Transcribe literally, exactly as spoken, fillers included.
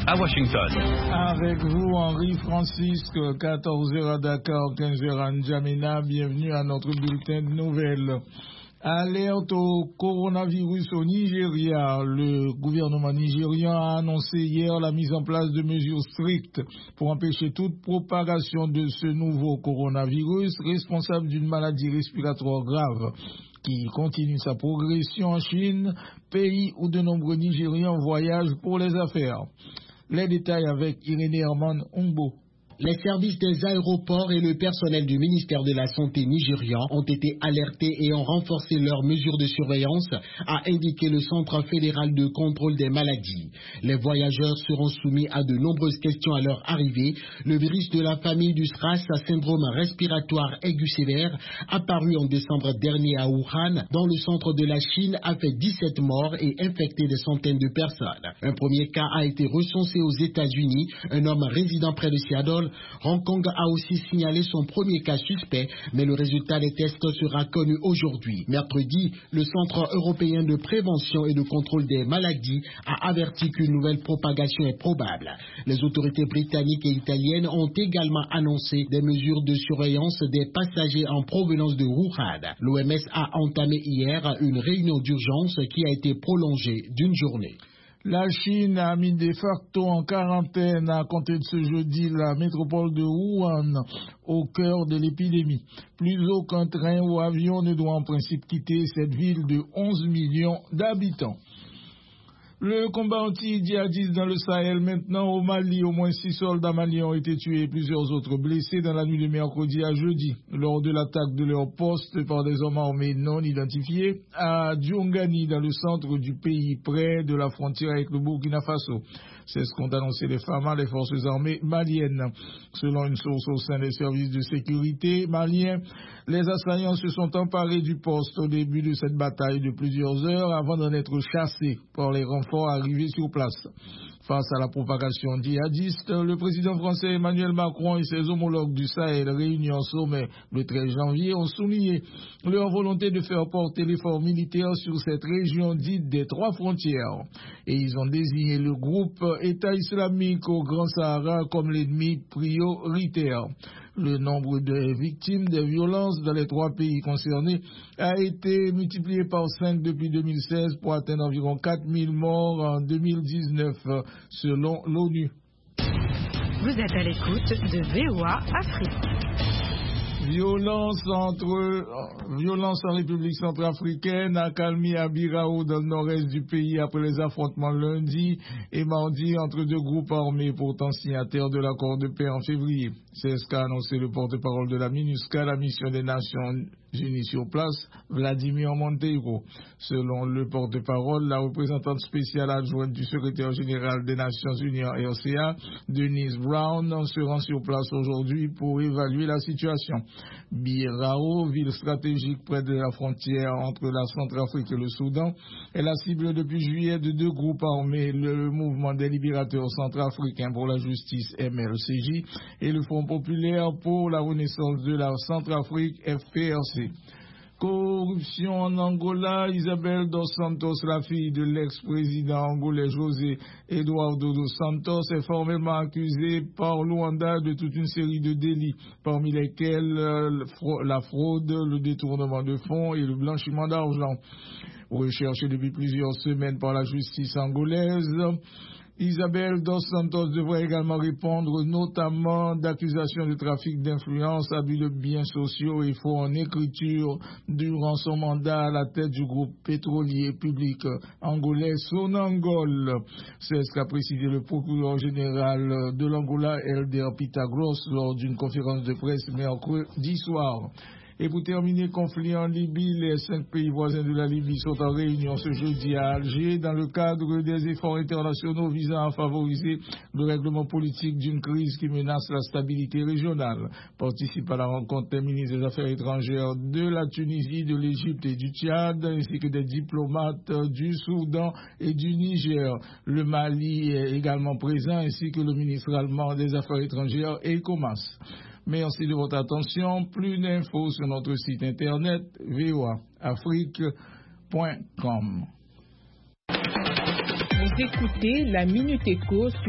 à Washington. Avec vous, Henri Francisque, quatorze heures à Dakar, quinze heures à N'Djamena. Bienvenue à notre bulletin de nouvelles. Alerte au coronavirus au Nigeria. Le gouvernement nigérian a annoncé hier la mise en place de mesures strictes pour empêcher toute propagation de ce nouveau coronavirus responsable d'une maladie respiratoire grave qui continue sa progression en Chine, pays où de nombreux Nigérians voyagent pour les affaires. Les détails avec Irénée Herman Ongbo. Les services des aéroports et le personnel du ministère de la Santé nigérian ont été alertés et ont renforcé leurs mesures de surveillance, a indiqué le Centre fédéral de contrôle des maladies. Les voyageurs seront soumis à de nombreuses questions à leur arrivée. Le virus de la famille du SRAS, syndrome respiratoire aigu sévère, apparu en décembre dernier à Wuhan, dans le centre de la Chine, a fait dix-sept morts et infecté des centaines de personnes. Un premier cas a été recensé aux États-Unis, un homme résidant près de Seattle. Hong Kong a aussi signalé son premier cas suspect, mais le résultat des tests sera connu aujourd'hui. Mercredi, le Centre européen de prévention et de contrôle des maladies a averti qu'une nouvelle propagation est probable. Les autorités britanniques et italiennes ont également annoncé des mesures de surveillance des passagers en provenance de Wuhan. L'O M S a entamé hier une réunion d'urgence qui a été prolongée d'une journée. La Chine a mis de facto en quarantaine à compter de ce jeudi la métropole de Wuhan au cœur de l'épidémie. Plus aucun train ou avion ne doit en principe quitter cette ville de onze millions d'habitants. Le combat anti-djihadiste dans le Sahel maintenant au Mali. Au moins six soldats maliens ont été tués et plusieurs autres blessés dans la nuit de mercredi à jeudi lors de l'attaque de leur poste par des hommes armés non identifiés à Diongani dans le centre du pays près de la frontière avec le Burkina Faso. C'est ce qu'ont annoncé les F A M A, les forces armées maliennes. Selon une source au sein des services de sécurité maliens, les assaillants se sont emparés du poste au début de cette bataille de plusieurs heures avant d'en être chassés par les renforts arrivés sur place. Face à la propagation djihadiste, le président français Emmanuel Macron et ses homologues du Sahel réunis en sommet le treize janvier ont souligné leur volonté de faire porter l'effort militaire sur cette région dite des trois frontières. Et ils ont désigné le groupe État islamique au Grand Sahara comme l'ennemi prioritaire. Le nombre de victimes des violences dans les trois pays concernés a été multiplié par cinq depuis deux mille seize pour atteindre environ quatre mille morts en deux mille dix-neuf selon l'ONU. Vous êtes à l'écoute de V O A Afrique. Violence entre violence en République centrafricaine, accalmie à Birao dans le nord-est du pays après les affrontements lundi et mardi entre deux groupes armés pourtant signataires de l'accord de paix en février. C'est ce qu'a annoncé le porte-parole de la MINUSCA, la mission des Nations Unies sur place, Vladimir Monteiro. Selon le porte-parole, la représentante spéciale adjointe du secrétaire général des Nations Unies en R C A, Denise Brown, se rend sur place aujourd'hui pour évaluer la situation. Birao, ville stratégique près de la frontière entre la Centrafrique et le Soudan, est la cible depuis juillet de deux groupes armés, le Mouvement des libérateurs centrafricains pour la justice M L C J et le Front populaire pour la renaissance de la Centrafrique F P R C. Corruption en Angola, Isabel dos Santos, la fille de l'ex-président angolais José Eduardo dos Santos, est formellement accusée par Luanda de toute une série de délits, parmi lesquels la fraude, le détournement de fonds et le blanchiment d'argent. Recherchée depuis plusieurs semaines par la justice angolaise, Isabel dos Santos devrait également répondre notamment d'accusations de trafic d'influence, abus de biens sociaux et faux en écriture durant son mandat à la tête du groupe pétrolier public angolais Sonangol. C'est ce qu'a précisé le procureur général de l'Angola, Elder Pitagros, lors d'une conférence de presse mercredi soir. Et pour terminer, conflit en Libye, les cinq pays voisins de la Libye sont en réunion ce jeudi à Alger dans le cadre des efforts internationaux visant à favoriser le règlement politique d'une crise qui menace la stabilité régionale. Participent à la rencontre des ministres des Affaires étrangères de la Tunisie, de l'Égypte et du Tchad, ainsi que des diplomates du Soudan et du Niger. Le Mali est également présent, ainsi que le ministre allemand des Affaires étrangères et Commerce. Merci de votre attention. Plus d'infos sur notre site internet v o a afrique point com. Vous écoutez la Minute Éco.